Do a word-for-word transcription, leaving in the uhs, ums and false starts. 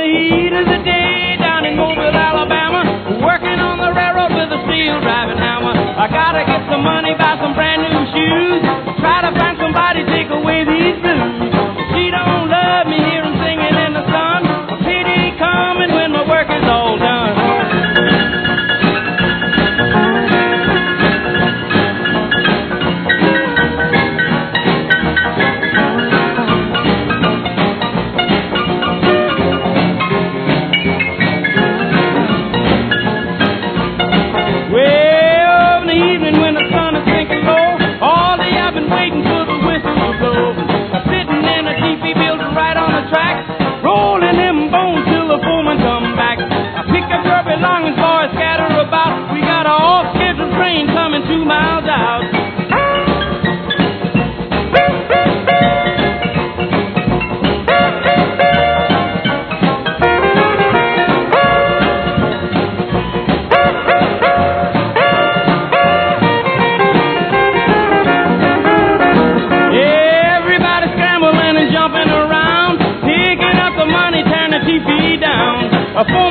heat of the day down in Mobile, Alabama, working on the railroad with a steel driving hammer. I gotta get some money, buy some brand new shoes, try to find somebody take away these blues. She don't love me, hear 'em singing in the sun. Pity coming when my work is all done. Two miles out. Everybody scrambling and jumping around, picking up the money, tearing the T V down. A phone